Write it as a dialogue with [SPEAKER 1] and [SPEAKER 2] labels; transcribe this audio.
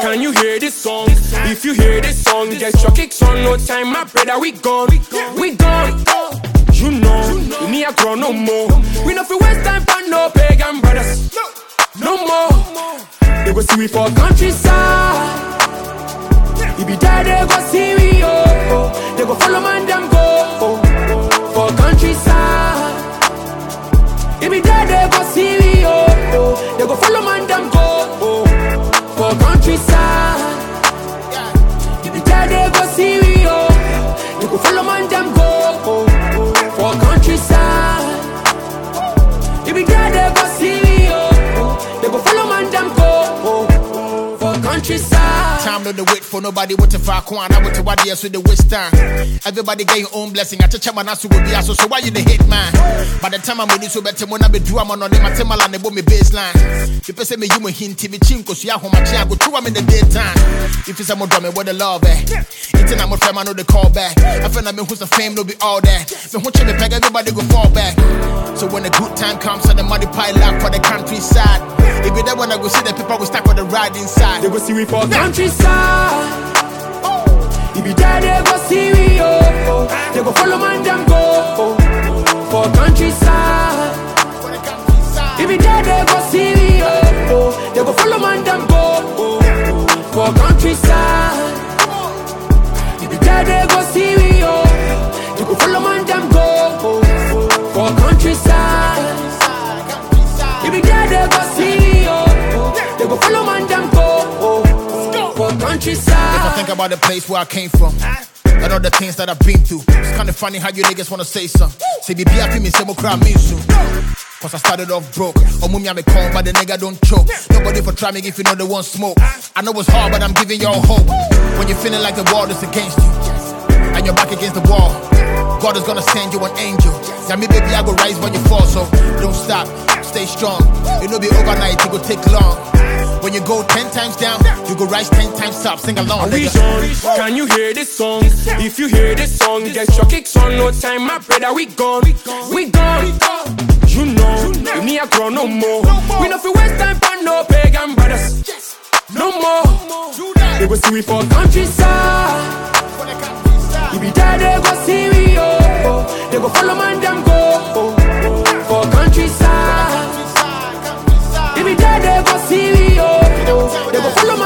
[SPEAKER 1] Can you hear this song? If you hear this song, get your kicks on. No time, my brother, we gone. We gone. You know, we need a grow no more. We no feel waste time for no pagan brothers. No more. They go see we for countryside. If be there, they go see we, oh. They go follow man, them go, for countryside. If be there, they go see we, oh. They go follow man, them go, for countryside. If be there, they go see we, oh. They go follow man, them go, for countryside. If be there, they go see we, oh. They go follow man, them go, for countryside.
[SPEAKER 2] Time no the wait for nobody what to far quan. I went to what yes with the waste time. Everybody get your own blessing. I check my nasu will be so why you the hit man? By the time I'm ready so better when I be do I'm on them I tell my land they me baseline. You say me you me hint me chinko so ya home my child go through I'm in the daytime. If it's a more drumming what the love it's an I'm a friend I know the call back. I feel like me who's the fame no be all that. Me who me peg everybody go fall back. So when the good time comes and the money pile up for the countryside. If you there when I go see the people we stack on the ride inside.
[SPEAKER 1] They go see we for countryside. If you there, they go see we, oh. They go follow man, them go, for countryside. If you there, they go see we, oh. They go follow man, them go, for countryside. If you there, they go see we, oh. They go follow man, them go, for countryside. If you there, they go see we, oh. They go follow man, them go. Countryside.
[SPEAKER 2] If I think about the place where I came from and all the things that I've been through, it's kinda funny how you niggas wanna say something. Say be happy me say mo cry me soon. Cause I started off broke. Oh mummy I'm a con but the nigga don't choke. Nobody for try me if you know they want smoke. I know it's hard but I'm giving y'all hope. When you're feeling like the world is against you and you're back against the wall, God is gonna send you an angel. Yeah, me baby I go rise when you fall, so don't stop, stay strong. It'll be overnight, it go take long. When you go 10 times down, you go rise 10 times up. Sing along.
[SPEAKER 1] Can you hear this song? If you hear this song, get your kicks on. No time, my brother, we gone. We gone. You know, we need a grow no more. We no feel waste time for no pagan brothers. No more. They go see we for countryside. If you there, they go see we, oh. They go follow man, them go, for countryside. If you there, they go see we, oh. They go follow